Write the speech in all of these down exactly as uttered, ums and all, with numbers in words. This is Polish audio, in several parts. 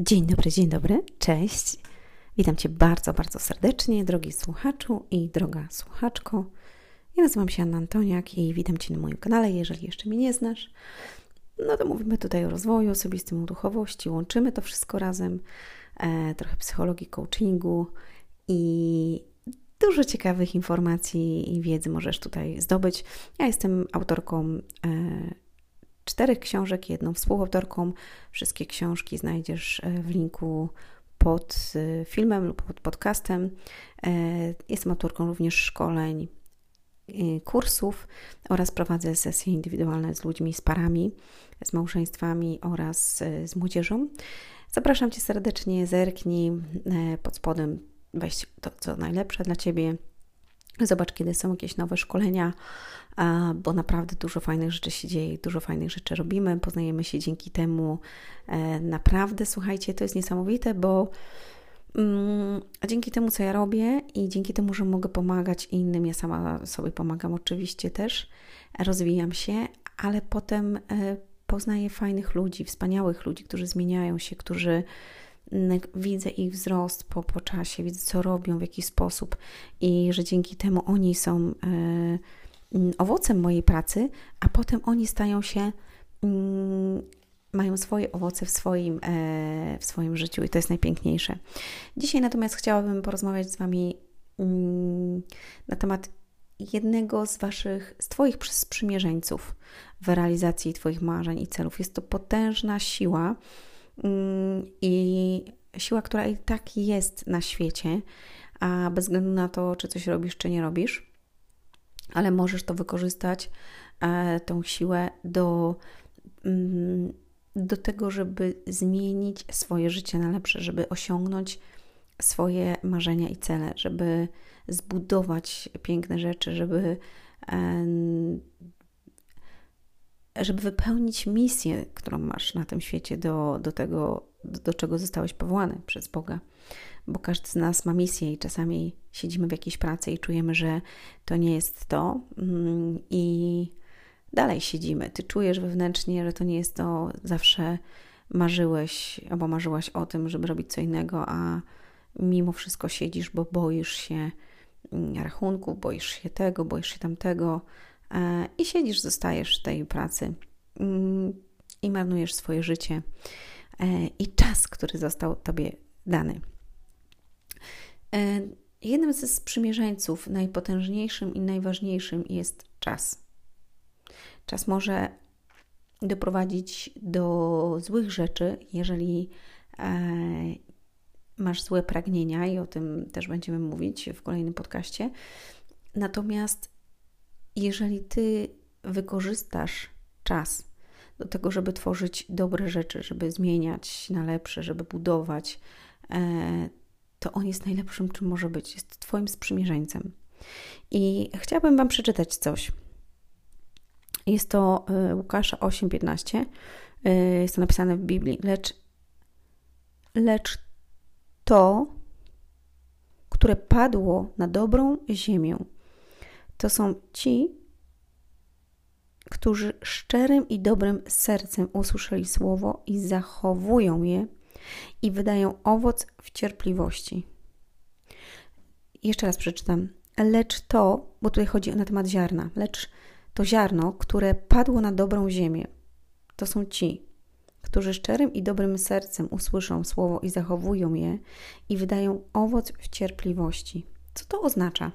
Dzień dobry, dzień dobry, cześć. Witam Cię bardzo, bardzo serdecznie, drogi słuchaczu i droga słuchaczko. Ja nazywam się Anna Antoniak i witam Cię na moim kanale. Jeżeli jeszcze mnie nie znasz, no to mówimy tutaj o rozwoju osobistym, o duchowości, łączymy to wszystko razem, e, trochę psychologii, coachingu i dużo ciekawych informacji i wiedzy możesz tutaj zdobyć. Ja jestem autorką e, czterech książek, jedną współautorką. Wszystkie książki znajdziesz w linku pod filmem lub pod podcastem. Jestem autorką również szkoleń, kursów oraz prowadzę sesje indywidualne z ludźmi, z parami, z małżeństwami oraz z młodzieżą. Zapraszam Cię serdecznie, zerknij pod spodem, weź to, co najlepsze dla Ciebie. Zobacz, kiedy są jakieś nowe szkolenia, bo naprawdę dużo fajnych rzeczy się dzieje, dużo fajnych rzeczy robimy, poznajemy się dzięki temu. Naprawdę, słuchajcie, to jest niesamowite, bo mm, dzięki temu, co ja robię i dzięki temu, że mogę pomagać innym, ja sama sobie pomagam oczywiście też, rozwijam się, ale potem poznaję fajnych ludzi, wspaniałych ludzi, którzy zmieniają się, którzy widzę ich wzrost po, po czasie, widzę, co robią, w jaki sposób i że dzięki temu oni są e, owocem mojej pracy, a potem oni stają się, mm, mają swoje owoce w swoim, e, w swoim życiu i to jest najpiękniejsze. Dzisiaj natomiast chciałabym porozmawiać z Wami mm, na temat jednego z Waszych, z Twoich sprzymierzeńców w realizacji Twoich marzeń i celów. Jest to potężna siła, i siła, która i tak jest na świecie, a bez względu na to, czy coś robisz, czy nie robisz, ale możesz to wykorzystać, tą siłę do, do tego, żeby zmienić swoje życie na lepsze, żeby osiągnąć swoje marzenia i cele, żeby zbudować piękne rzeczy, żeby żeby wypełnić misję, którą masz na tym świecie, do, do tego, do, do czego zostałeś powołany przez Boga. Bo każdy z nas ma misję i czasami siedzimy w jakiejś pracy i czujemy, że to nie jest to i dalej siedzimy. Ty czujesz wewnętrznie, że to nie jest to, zawsze marzyłeś albo marzyłaś o tym, żeby robić co innego, a mimo wszystko siedzisz, bo boisz się rachunków, boisz się tego, boisz się tamtego, i siedzisz, zostajesz w tej pracy i marnujesz swoje życie i czas, który został Tobie dany. Jednym ze sprzymierzeńców, najpotężniejszym i najważniejszym jest czas. Czas może doprowadzić do złych rzeczy, jeżeli masz złe pragnienia i o tym też będziemy mówić w kolejnym podcaście. Natomiast jeżeli Ty wykorzystasz czas do tego, żeby tworzyć dobre rzeczy, żeby zmieniać na lepsze, żeby budować, to on jest najlepszym, czym może być. Jest Twoim sprzymierzeńcem. I chciałabym Wam przeczytać coś. Jest to Łukasza osiem piętnaście. Jest to napisane w Biblii. Lecz, lecz to, które padło na dobrą ziemię, to są ci, którzy szczerym i dobrym sercem usłyszeli słowo i zachowują je i wydają owoc w cierpliwości. Jeszcze raz przeczytam. Lecz to, bo tutaj chodzi na temat ziarna, lecz to ziarno, które padło na dobrą ziemię, to są ci, którzy szczerym i dobrym sercem usłyszą słowo i zachowują je i wydają owoc w cierpliwości. Co to oznacza?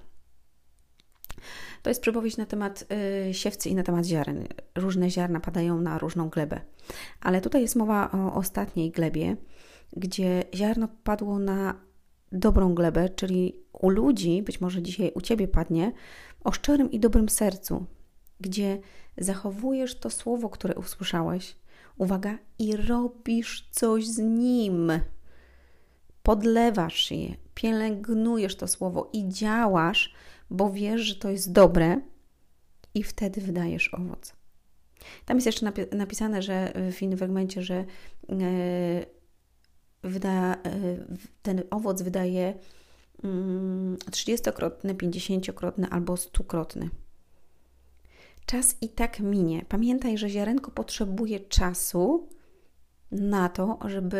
To jest przypowieść na temat y, siewcy i na temat ziaren. Różne ziarna padają na różną glebę. Ale tutaj jest mowa o ostatniej glebie, gdzie ziarno padło na dobrą glebę, czyli u ludzi, być może dzisiaj u Ciebie padnie, o szczerym i dobrym sercu, gdzie zachowujesz to słowo, które usłyszałeś, uwaga, i robisz coś z nim. Podlewasz je, pielęgnujesz to słowo i działasz, bo wiesz, że to jest dobre i wtedy wydajesz owoc. Tam jest jeszcze napi- napisane, że w innym fragmencie, że yy, wyda, yy, ten owoc wydaje yy, trzydziestokrotny, pięćdziesięciokrotny albo stukrotny. Czas i tak minie. Pamiętaj, że ziarenko potrzebuje czasu na to, żeby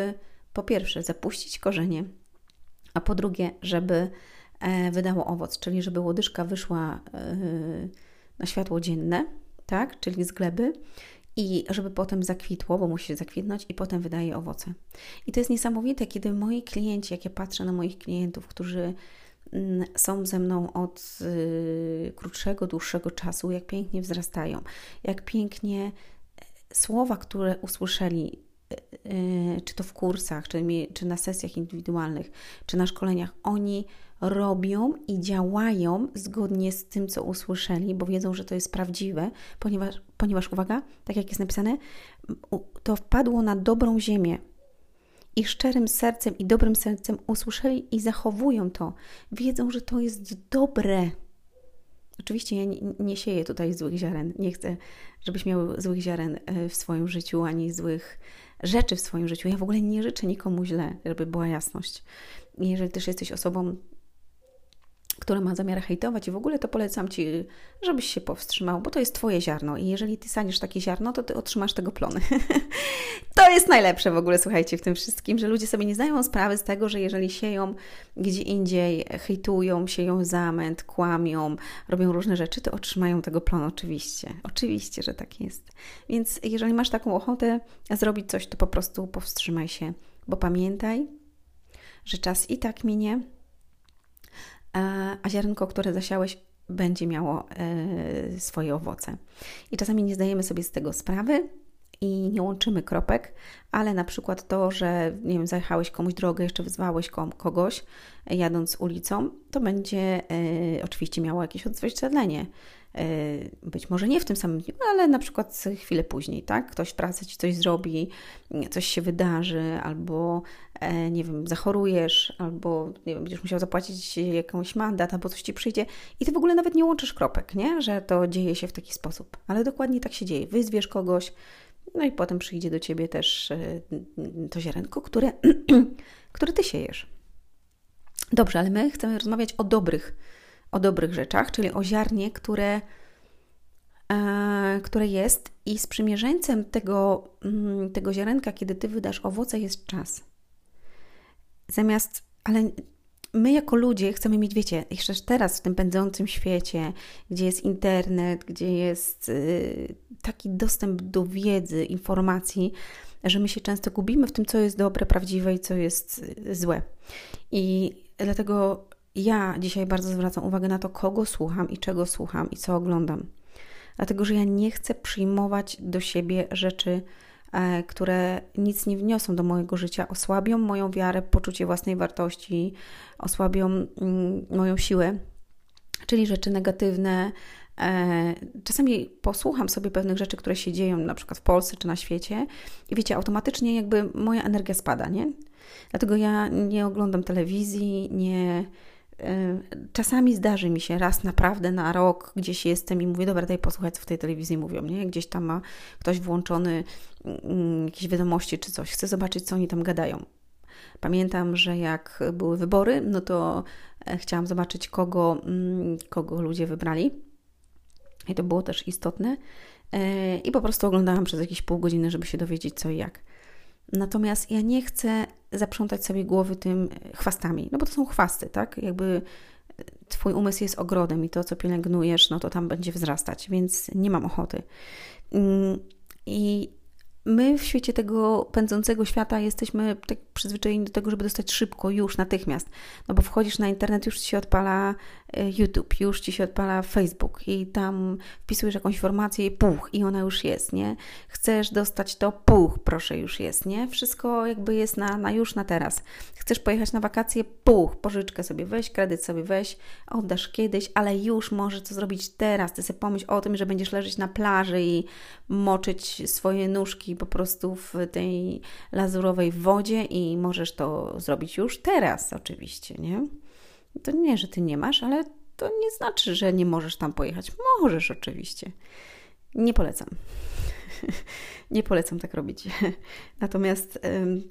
po pierwsze zapuścić korzenie, a po drugie, żeby wydało owoc, czyli żeby łodyżka wyszła na światło dzienne, tak, czyli z gleby, i żeby potem zakwitło, bo musi zakwitnąć i potem wydaje owoce. I to jest niesamowite, kiedy moi klienci, jak ja patrzę na moich klientów, którzy są ze mną od y, krótszego, dłuższego czasu, jak pięknie wzrastają, jak pięknie słowa, które usłyszeli, y, y, czy to w kursach, czy, czy na sesjach indywidualnych, czy na szkoleniach, oni robią i działają zgodnie z tym, co usłyszeli, bo wiedzą, że to jest prawdziwe, ponieważ, ponieważ uwaga, tak jak jest napisane, to wpadło na dobrą ziemię i szczerym sercem i dobrym sercem usłyszeli i zachowują to. Wiedzą, że to jest dobre. Oczywiście ja nie, nie sieję tutaj złych ziaren. Nie chcę, żebyś miał złych ziaren w swoim życiu, ani złych rzeczy w swoim życiu. Ja w ogóle nie życzę nikomu źle, żeby była jasność. I jeżeli też jesteś osobą, która ma zamiar hejtować i w ogóle, to polecam Ci, żebyś się powstrzymał, bo to jest Twoje ziarno i jeżeli Ty sadzisz takie ziarno, to Ty otrzymasz tego plony. To jest najlepsze w ogóle, słuchajcie, w tym wszystkim, że ludzie sobie nie zdają sprawy z tego, że jeżeli sieją gdzie indziej, hejtują, sieją zamęt, kłamią, robią różne rzeczy, to otrzymają tego plon oczywiście. Oczywiście, że tak jest. Więc jeżeli masz taką ochotę zrobić coś, to po prostu powstrzymaj się, bo pamiętaj, że czas i tak minie, a ziarnko, które zasiałeś, będzie miało e, swoje owoce. I czasami nie zdajemy sobie z tego sprawy i nie łączymy kropek, ale na przykład to, że nie wiem, zajechałeś komuś drogę, jeszcze wyzwałeś kogoś jadąc ulicą, to będzie e, oczywiście miało jakieś odzwierciedlenie. Być może nie w tym samym dniu, ale na przykład chwilę później, tak? Ktoś w pracy Ci coś zrobi, coś się wydarzy, albo nie wiem, zachorujesz, albo nie wiem, będziesz musiał zapłacić jakąś mandat, albo coś Ci przyjdzie i Ty w ogóle nawet nie łączysz kropek, nie? Że to dzieje się w taki sposób, ale dokładnie tak się dzieje. Wyzwiesz kogoś, no i potem przyjdzie do Ciebie też to ziarenko, które, które Ty siejesz. Dobrze, ale my chcemy rozmawiać o dobrych o dobrych rzeczach, czyli o ziarnie, które, e, które jest i sprzymierzeńcem tego, mm, tego ziarenka, kiedy Ty wydasz owoce, jest czas. Zamiast, ale my jako ludzie chcemy mieć, wiecie, jeszcze teraz w tym pędzącym świecie, gdzie jest internet, gdzie jest y, taki dostęp do wiedzy, informacji, że my się często gubimy w tym, co jest dobre, prawdziwe i co jest y, złe. I dlatego ja dzisiaj bardzo zwracam uwagę na to, kogo słucham i czego słucham i co oglądam. Dlatego, że ja nie chcę przyjmować do siebie rzeczy, e, które nic nie wniosą do mojego życia, osłabią moją wiarę, poczucie własnej wartości, osłabią mm, moją siłę, czyli rzeczy negatywne. E, czasami posłucham sobie pewnych rzeczy, które się dzieją na przykład w Polsce czy na świecie i wiecie, automatycznie jakby moja energia spada, nie? Dlatego ja nie oglądam telewizji, nie... Czasami zdarzy mi się raz naprawdę na rok gdzieś jestem i mówię, dobra, daj posłuchać, co w tej telewizji mówią, nie? Gdzieś tam ma ktoś włączony jakieś wiadomości czy coś. Chcę zobaczyć, co oni tam gadają. Pamiętam, że jak były wybory, no to chciałam zobaczyć, kogo, kogo ludzie wybrali. I to było też istotne. I po prostu oglądałam przez jakieś pół godziny, żeby się dowiedzieć, co i jak. Natomiast ja nie chcę zaprzątać sobie głowy tym chwastami, no bo to są chwasty, tak? Jakby Twój umysł jest ogrodem i to, co pielęgnujesz, no to tam będzie wzrastać, więc nie mam ochoty. I my w świecie tego pędzącego świata jesteśmy tak przyzwyczajeni do tego, żeby dostać szybko, już, natychmiast. No bo wchodzisz na internet, już Ci się odpala YouTube, już Ci się odpala Facebook i tam wpisujesz jakąś informację i puch, i ona już jest, nie? Chcesz dostać to, puch, proszę, już jest, nie? Wszystko jakby jest na, na już, na teraz. Chcesz pojechać na wakacje, puch, pożyczkę sobie weź, kredyt sobie weź, oddasz kiedyś, ale już możesz to zrobić teraz. Ty sobie pomyśl o tym, że będziesz leżeć na plaży i moczyć swoje nóżki po prostu w tej lazurowej wodzie i możesz to zrobić już teraz oczywiście, nie? To nie, że Ty nie masz, ale to nie znaczy, że nie możesz tam pojechać. Możesz oczywiście. Nie polecam. Nie polecam tak robić. Natomiast ym,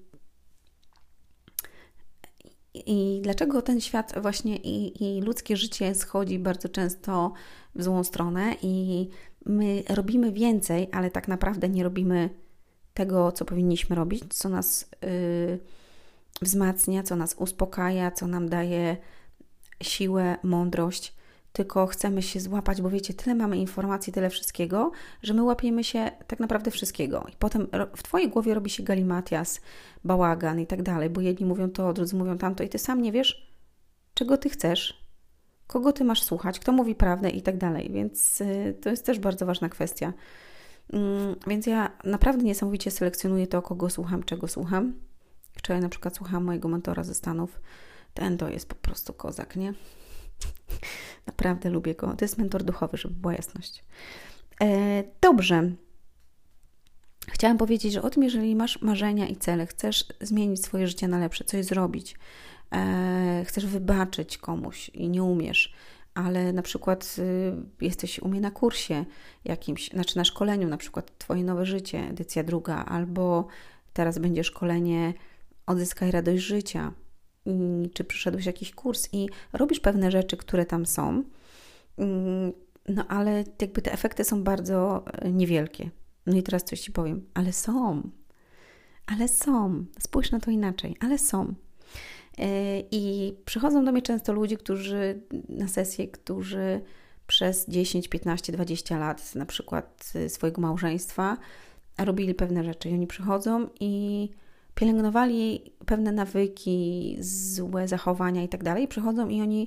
i dlaczego ten świat właśnie i, i ludzkie życie schodzi bardzo często w złą stronę i my robimy więcej, ale tak naprawdę nie robimy tego, co powinniśmy robić, co nas, yy, wzmacnia, co nas uspokaja, co nam daje siłę, mądrość, tylko chcemy się złapać, bo wiecie, tyle mamy informacji, tyle wszystkiego, że my łapiemy się tak naprawdę wszystkiego. I potem w Twojej głowie robi się galimatias, bałagan i tak dalej, bo jedni mówią to, drudzy mówią tamto i Ty sam nie wiesz, czego Ty chcesz, kogo Ty masz słuchać, kto mówi prawdę i tak dalej. Więc y, to jest też bardzo ważna kwestia. Ym, więc ja naprawdę niesamowicie selekcjonuję to, kogo słucham, czego słucham. Wczoraj na przykład słuchałam mojego mentora ze Stanów. Ten to jest po prostu kozak, nie? Naprawdę lubię go. To jest mentor duchowy, żeby była jasność. E, dobrze. Chciałam powiedzieć, że o tym, jeżeli masz marzenia i cele, chcesz zmienić swoje życie na lepsze, coś zrobić, e, chcesz wybaczyć komuś i nie umiesz, ale na przykład y, jesteś u mnie na kursie jakimś, znaczy na szkoleniu, na przykład Twoje nowe życie, edycja druga, albo teraz będzie szkolenie Odzyskaj radość życia, i, czy przyszedłeś jakiś kurs i robisz pewne rzeczy, które tam są, y, no ale jakby te efekty są bardzo niewielkie. No i teraz coś Ci powiem, ale są, ale są, spójrz na to inaczej, ale są. I przychodzą do mnie często ludzie, którzy na sesję, którzy przez dziesięć, piętnaście, dwadzieścia lat na przykład swojego małżeństwa robili pewne rzeczy i oni przychodzą i pielęgnowali pewne nawyki, złe zachowania i tak dalej. Przychodzą i oni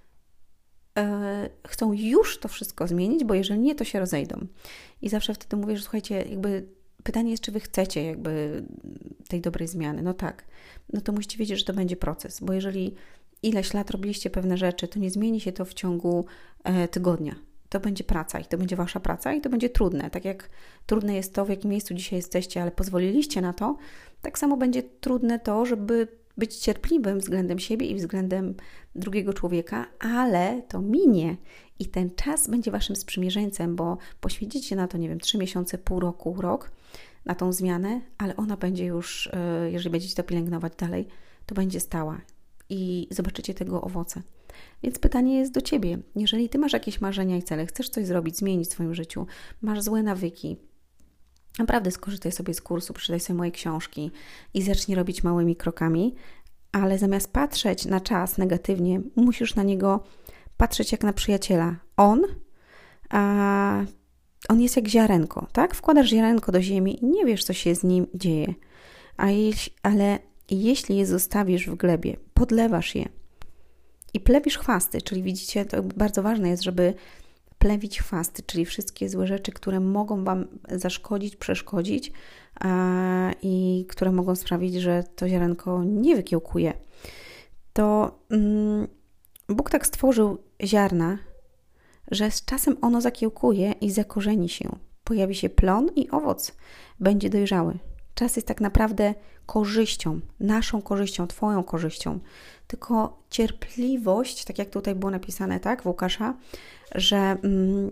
e, chcą już to wszystko zmienić, bo jeżeli nie, to się rozejdą. I zawsze wtedy mówię, że słuchajcie, jakby pytanie jest, czy Wy chcecie jakby tej dobrej zmiany. No tak. No to musicie wiedzieć, że to będzie proces, bo jeżeli ileś lat robiliście pewne rzeczy, to nie zmieni się to w ciągu e, tygodnia. To będzie praca i to będzie Wasza praca i to będzie trudne. Tak jak trudne jest to, w jakim miejscu dzisiaj jesteście, ale pozwoliliście na to, tak samo będzie trudne to, żeby być cierpliwym względem siebie i względem drugiego człowieka, ale to minie i ten czas będzie Waszym sprzymierzeńcem, bo poświęcicie na to, nie wiem, trzy miesiące, pół roku, rok na tą zmianę, ale ona będzie już, jeżeli będziecie to pielęgnować dalej, to będzie stała i zobaczycie tego owoce. Więc pytanie jest do Ciebie. Jeżeli Ty masz jakieś marzenia i cele, chcesz coś zrobić, zmienić w swoim życiu, masz złe nawyki, naprawdę skorzystaj sobie z kursu, przeczytaj sobie moje książki i zacznij robić małymi krokami, ale zamiast patrzeć na czas negatywnie, musisz na niego patrzeć jak na przyjaciela. On, a on jest jak ziarenko, tak? Wkładasz ziarenko do ziemi i nie wiesz, co się z nim dzieje. A jeśli, ale jeśli je zostawisz w glebie, podlewasz je i plewisz chwasty, czyli widzicie, to bardzo ważne jest, żeby plewić chwasty, czyli wszystkie złe rzeczy, które mogą Wam zaszkodzić, przeszkodzić a, i które mogą sprawić, że to ziarenko nie wykiełkuje. To mm, Bóg tak stworzył ziarna, że z czasem ono zakiełkuje i zakorzeni się. Pojawi się plon i owoc będzie dojrzały. Czas jest tak naprawdę korzyścią, naszą korzyścią, Twoją korzyścią. Tylko cierpliwość, tak jak tutaj było napisane, tak, w Łukasza, że, mm,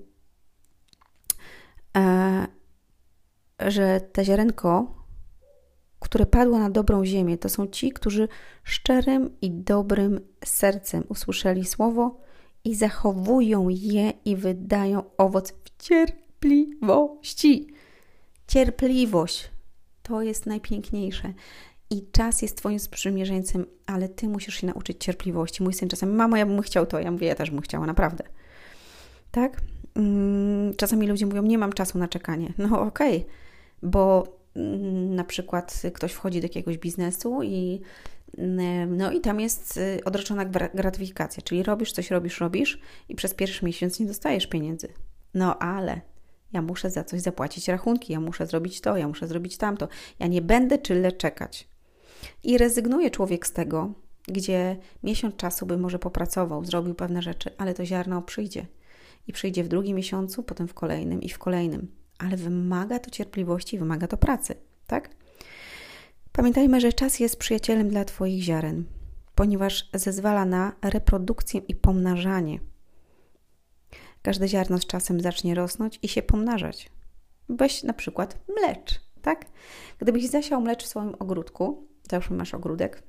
e, że te ziarenko, które padło na dobrą ziemię, to są ci, którzy szczerym i dobrym sercem usłyszeli słowo i zachowują je i wydają owoc w cierpliwości. Cierpliwość to jest najpiękniejsze. I czas jest Twoim sprzymierzeńcem, ale Ty musisz się nauczyć cierpliwości. Mój syn czasami, mamo, ja bym chciał to. Ja mówię, ja też bym chciała, naprawdę. Tak? Czasami ludzie mówią, nie mam czasu na czekanie. No okej, okay, bo na przykład ktoś wchodzi do jakiegoś biznesu i no i tam jest odroczona gratyfikacja, czyli robisz coś, robisz, robisz i przez pierwszy miesiąc nie dostajesz pieniędzy. No ale ja muszę za coś zapłacić rachunki, ja muszę zrobić to, ja muszę zrobić tamto. Ja nie będę tyle czekać. I rezygnuje człowiek z tego, gdzie miesiąc czasu by może popracował, zrobił pewne rzeczy, ale to ziarno przyjdzie. I przyjdzie w drugim miesiącu, potem w kolejnym i w kolejnym. Ale wymaga to cierpliwości, wymaga to pracy, tak? Pamiętajmy, że czas jest przyjacielem dla Twoich ziaren, ponieważ zezwala na reprodukcję i pomnażanie. Każde ziarno z czasem zacznie rosnąć i się pomnażać. Weź na przykład mlecz, tak? Gdybyś zasiał mlecz w swoim ogródku, zawsze masz ogródek,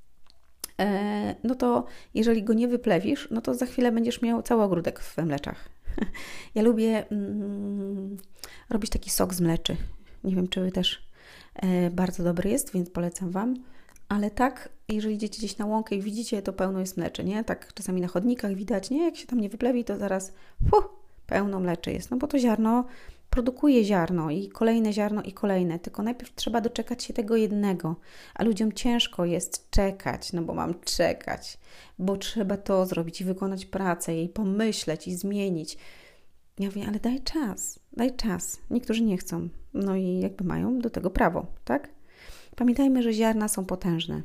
no to jeżeli go nie wyplewisz, no to za chwilę będziesz miał cały ogródek w mleczach. Ja lubię mm, robić taki sok z mleczy. Nie wiem, czy Wy też. E, bardzo dobry jest, więc polecam Wam. ale tak, jeżeli idziecie gdzieś na łąkę i widzicie, to pełno jest mleczy, nie? Tak czasami na chodnikach widać, nie? Jak się tam nie wyplewi, to zaraz puh, pełno mleczy jest, no bo to ziarno produkuje ziarno i kolejne ziarno i kolejne, tylko najpierw trzeba doczekać się tego jednego, a ludziom ciężko jest czekać, no bo mam czekać, bo trzeba to zrobić i wykonać pracę i pomyśleć i zmienić. Ja mówię, ale daj czas, daj czas. Niektórzy nie chcą, no i jakby mają do tego prawo, tak? Pamiętajmy, że ziarna są potężne.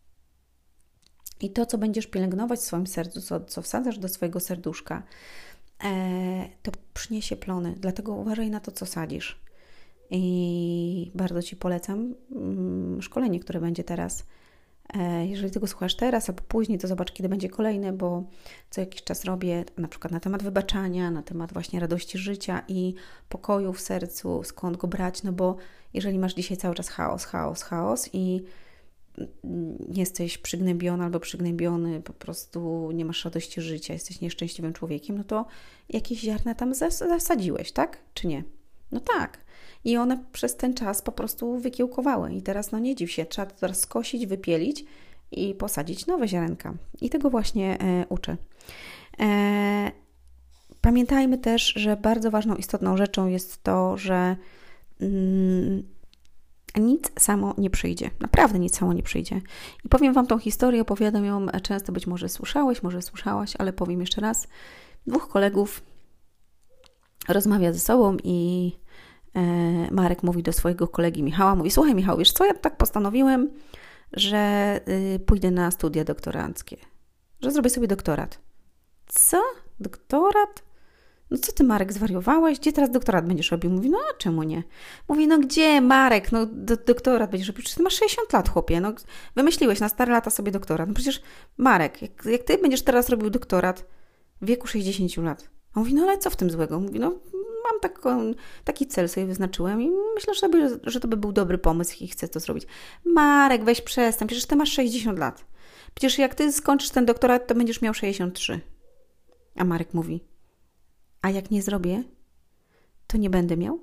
I to, co będziesz pielęgnować w swoim sercu, co, co wsadzasz do swojego serduszka, e, to przyniesie plony. Dlatego uważaj na to, co sadzisz. I bardzo Ci polecam mm, szkolenie, które będzie teraz. E, jeżeli tego słuchasz teraz albo później, to zobacz, kiedy będzie kolejne, bo co jakiś czas robię na przykład na temat wybaczania, na temat właśnie radości życia i pokoju w sercu, skąd go brać, no bo jeżeli masz dzisiaj cały czas chaos, chaos, chaos i jesteś przygnębiona albo przygnębiony, po prostu nie masz radości życia, jesteś nieszczęśliwym człowiekiem, no to jakieś ziarna tam zasadziłeś, tak? Czy nie? No tak. I one przez ten czas po prostu wykiełkowały. I teraz, no nie dziw się, trzeba to teraz skosić, wypielić i posadzić nowe ziarenka. I tego właśnie e, uczę. E, pamiętajmy też, że bardzo ważną, istotną rzeczą jest to, że mm, nic samo nie przyjdzie. Naprawdę nic samo nie przyjdzie. I powiem Wam tą historię, opowiadam ją często, być może słyszałeś, może słyszałaś, ale powiem jeszcze raz. Dwóch kolegów rozmawia ze sobą i e, Marek mówi do swojego kolegi Michała, mówi, słuchaj Michał, wiesz co, ja tak postanowiłem, że y, pójdę na studia doktoranckie, że zrobię sobie doktorat. Co? Doktorat? No co ty, Marek, zwariowałeś? Gdzie teraz doktorat będziesz robił? Mówi, no a czemu nie? Mówi, no gdzie, Marek? No do, doktorat będziesz robił. Przecież ty masz sześćdziesiąt lat, chłopie. No wymyśliłeś na stare lata sobie doktorat. No przecież, Marek, jak, jak ty będziesz teraz robił doktorat w wieku sześćdziesięciu lat. A mówi, no ale co w tym złego? Mówi, no mam taką, taki cel sobie wyznaczyłem i myślę, że, by, że to by był dobry pomysł i chcę to zrobić. Marek, weź przestań, przecież ty masz sześćdziesiąt lat. Przecież jak ty skończysz ten doktorat, to będziesz miał sześćdziesiąt trzy. A Marek mówi, a jak nie zrobię, to nie będę miał?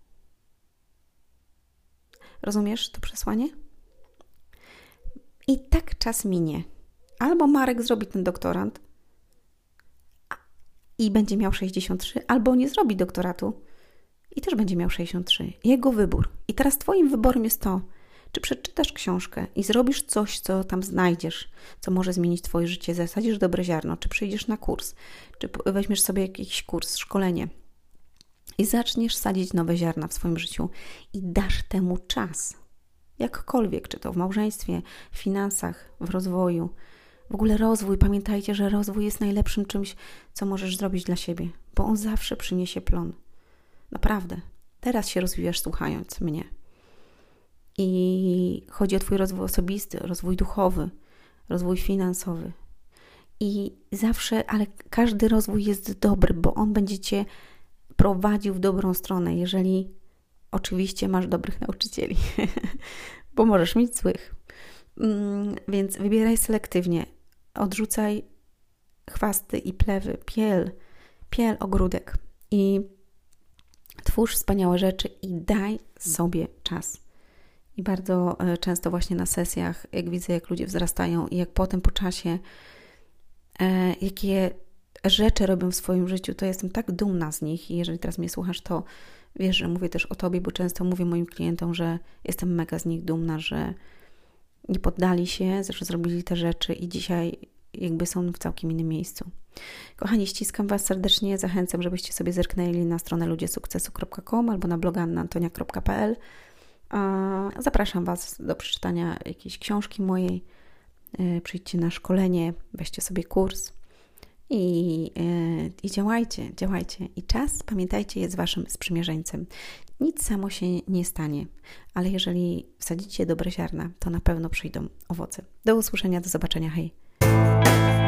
Rozumiesz to przesłanie? I tak czas minie. Albo Marek zrobi ten doktorat i będzie miał sześćdziesiąt trzy, albo nie zrobi doktoratu i też będzie miał sześćdziesiąt trzy. Jego wybór. I teraz Twoim wyborem jest to, czy przeczytasz książkę i zrobisz coś, co tam znajdziesz, co może zmienić Twoje życie, zasadzisz dobre ziarno, czy przyjdziesz na kurs, czy weźmiesz sobie jakiś kurs, szkolenie i zaczniesz sadzić nowe ziarna w swoim życiu i dasz temu czas. Jakkolwiek, czy to w małżeństwie, w finansach, w rozwoju. W ogóle rozwój, pamiętajcie, że rozwój jest najlepszym czymś, co możesz zrobić dla siebie, bo on zawsze przyniesie plon. Naprawdę. Teraz się rozwijasz słuchając mnie. I chodzi o Twój rozwój osobisty, rozwój duchowy, rozwój finansowy. I zawsze, ale każdy rozwój jest dobry, bo on będzie Cię prowadził w dobrą stronę, jeżeli oczywiście masz dobrych nauczycieli, bo możesz mieć złych. Więc wybieraj selektywnie. Odrzucaj chwasty i plewy, piel, piel, ogródek i twórz wspaniałe rzeczy i daj sobie czas. I bardzo często właśnie na sesjach, jak widzę, jak ludzie wzrastają i jak potem po czasie, e, jakie rzeczy robią w swoim życiu, to jestem tak dumna z nich i jeżeli teraz mnie słuchasz, to wiesz, że mówię też o Tobie, bo często mówię moim klientom, że jestem mega z nich dumna, że nie poddali się, że zrobili te rzeczy i dzisiaj jakby są w całkiem innym miejscu. Kochani, ściskam Was serdecznie, zachęcam, żebyście sobie zerknęli na stronę ludzie sukcesu kropka com albo na bloga anna antonia kropka p l. Zapraszam Was do przeczytania jakiejś książki mojej. Przyjdźcie na szkolenie, weźcie sobie kurs i, i działajcie, działajcie. I czas, pamiętajcie, jest Waszym sprzymierzeńcem. Nic samo się nie stanie, ale jeżeli wsadzicie dobre ziarna, to na pewno przyjdą owoce. Do usłyszenia, do zobaczenia, hej!